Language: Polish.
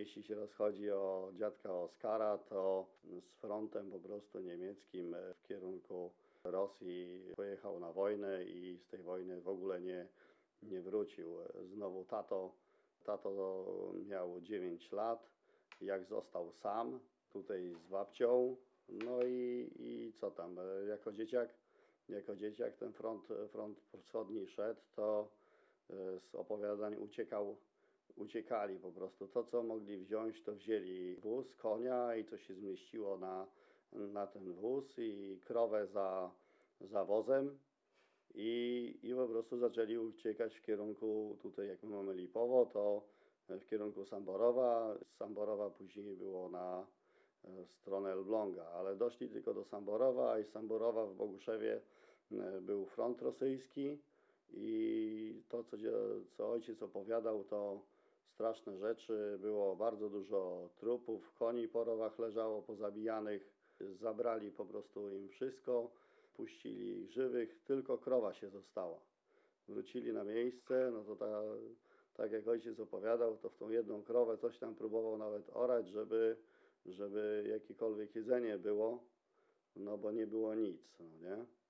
jeśli się rozchodzi o dziadka Oskara, to z frontem po prostu niemieckim w kierunku Rosji pojechał na wojnę i z tej wojny w ogóle nie wrócił. Znowu tato miał 9 lat, jak został sam tutaj z babcią, no i co tam, jako dzieciak ten front wschodni szedł, to z opowiadań uciekali po prostu. To, co mogli wziąć, to wzięli wóz, konia i co się zmieściło na ten wóz i krowę za wozem i po prostu zaczęli uciekać w kierunku, tutaj jak my mamy Lipowo, to w kierunku Samborowa. Z Samborowa później było na stronę Elbląga, ale doszli tylko do Samborowa i z Samborowa w Boguszewie był front rosyjski i to, co ojciec opowiadał, to straszne rzeczy. Było bardzo dużo trupów, koni po rowach leżało pozabijanych. Zabrali po prostu im wszystko, puścili ich żywych, tylko krowa się została. Wrócili na miejsce, no to tak jak ojciec opowiadał, to w tą jedną krowę coś tam próbował nawet orać, żeby jakiekolwiek jedzenie było, no bo nie było nic, no nie?